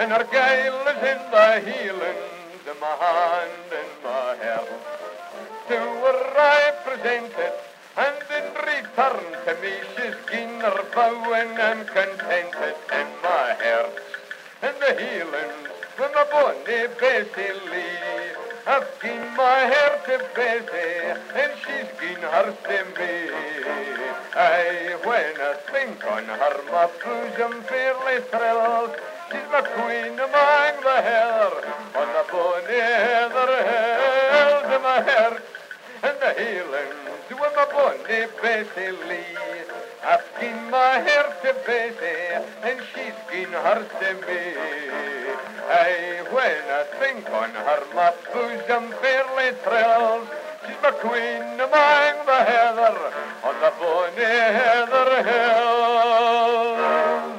and her gale is in the heelings of my hand and my hair. To her I present it, and in return to me she's gin her bowing and contented in my heart. And the heelings with my bonny Bessie Lee, I've gin my hair to Bessie, and she's gin hers to me. Aye, when I think on her, my bosom fairly thrills. She's my queen among the heather, on the bonny heather hills of my heart. And the heelings with my bonny Bessie Lee, I've gin my hair to Bessie, and she's gin hers to me. Aye, when I think on her, my bosom fairly thrills. She's my queen among the heather, on the bonny heather hills.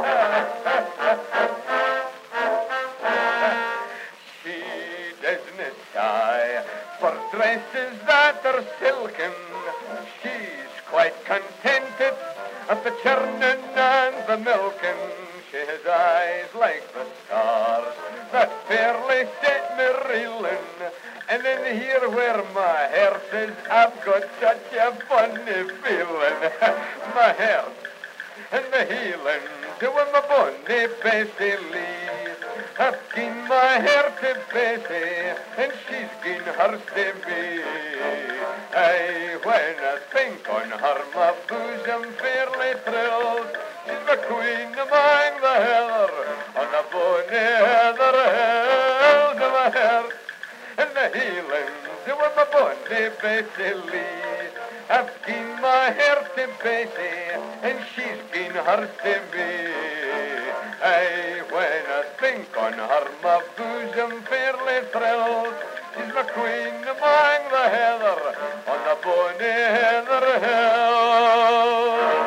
She doesn't sigh for dresses that are silken. She's quite contented at the churning and the milking. She has eyes like the stars that fairly set me reeling. And in here where my heart is, I've got such a funny feeling. My heart and the healing, doing my bonny Bessie Lee. I've gin my hair to Bessie, and she's gin hers to me. Aye, when I think on her, my bosom fairly thrills. She's my queen among the heather, on the bonny heather hills of my heart. And the heelings with my bonny Bessie Lee, I've gin my hair to Bessie, and she's gin hers to me. Aye, when I think on her, my bosom fairly thrills. She's my queen among the heather, on the bonny heather hills.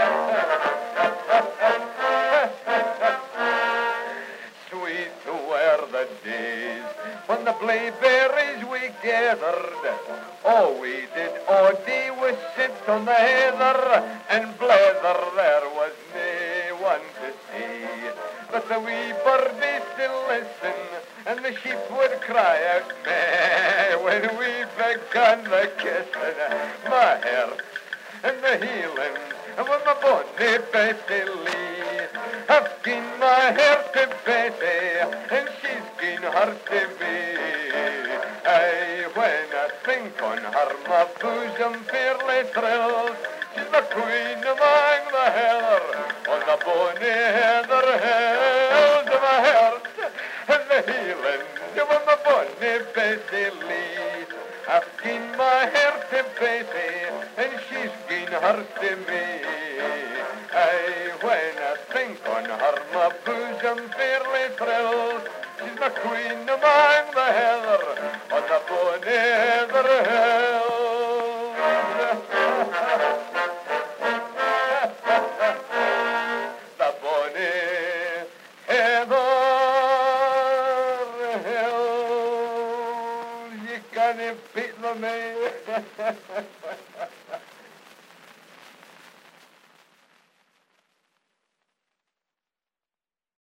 Sweet were the days when the blaeberries we gathered. All we did all day was sit on the heather and blether. There was no one to see, but the wee birdies still listen, and the sheep would cry out meh when we began the kissing. My heart and the healing, and with my bonny Bessie Lee, I've gin my hair to Bessie, and she's gin hers to me. Aye, when I think on her, my bosom fairly thrills. She's the queen among the heather, on the bonny heather hills of my heart. And the healing of my bonny Bessie Lee, I've gin my hair to Bessie, and she's gin hers to me. Aye, when I think on her, my bosom fairly thrills. She's my queen among the heather, on the bonny heather hills. The bonny heather hills. You can't beat them, eh?